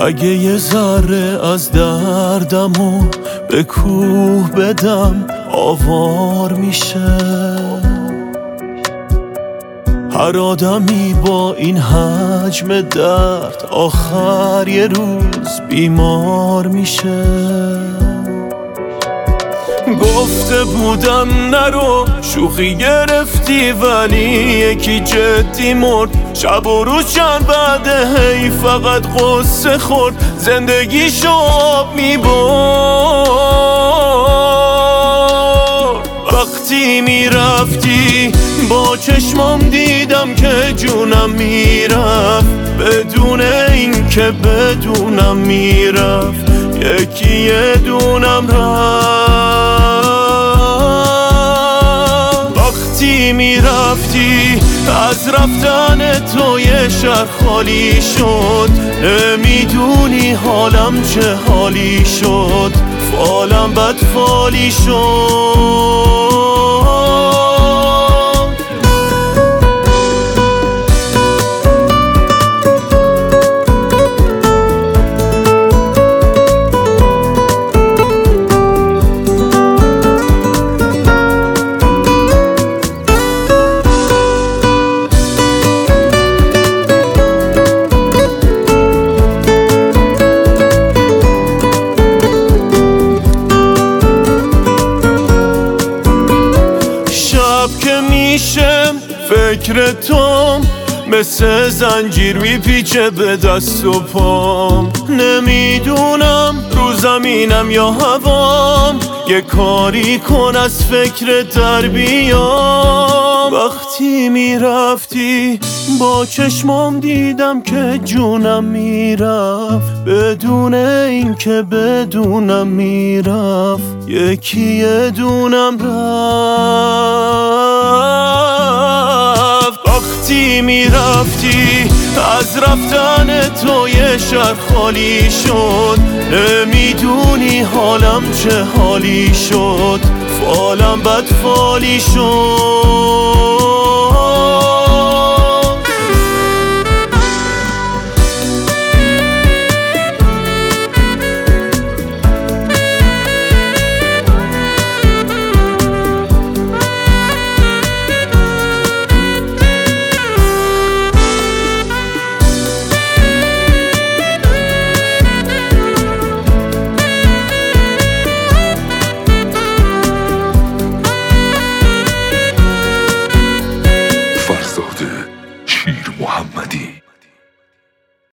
اگه یه ذره از دردمو به کوه بدم آوار میشه. هر آدمی با این حجم درد آخر یه روز بیمار میشه. گفته بودم نرو، شوخی گرفتی ولی یکی جدی مرد. شب و روز چند بعده هی فقط قصه خورد، زندگیشو آب میبرد. وقتی میرفتی با چشمام دیدم که جونم میرفت، بدون این که بدونم میرفت یکی یه دونم رفت. وقتی میرفتی از رفتن تو یه شهر خالی شد، نمیدونی حالم چه حالی شد، فالم بد فالی شد. فکر توم مثل زنجیر میپیچه به دست و پام، نمیدونم رو زمینم یا هوام، یه کاری کن از فکر در بیام. وقتی میرفتی با چشمام دیدم که جونم میرفت، بدون این که بدونم میرفت یکی یه دونم رفت. وقتی میرفتی از رفتن تو یه شهر خالی شد، نمیدونی حالم چه حالی شد، فالم بد فالی شد.